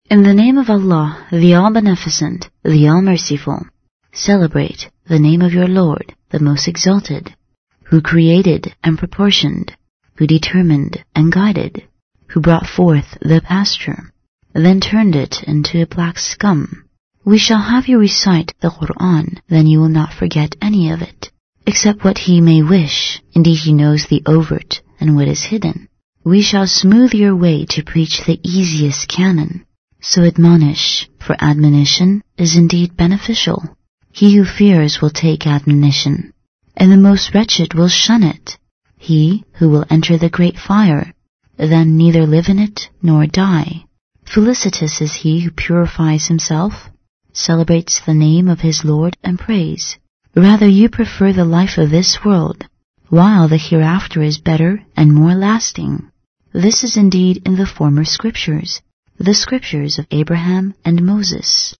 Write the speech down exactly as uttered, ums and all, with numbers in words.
In the name of Allah, the All-Beneficent, the All-Merciful. Celebrate the name of your Lord, the Most Exalted, who created and proportioned, who determined and guided, who brought forth the pasture, then turned it into a black scum. We shall have you recite the Qur'an, then you will not forget any of it, except what he may wish. Indeed, he knows the overt and what is hidden. We shall smooth your way to preach the easiest canon. So admonish, for admonition is indeed beneficial. He who fears will take admonition, and the most wretched will shun it. He who will enter the great fire, then neither live in it nor die. Felicitous is he who purifies himself, celebrates the name of his Lord and prays. Rather you prefer the life of this world, while the hereafter is better and more lasting. This is indeed in the former scriptures, the scriptures of Abraham and Moses.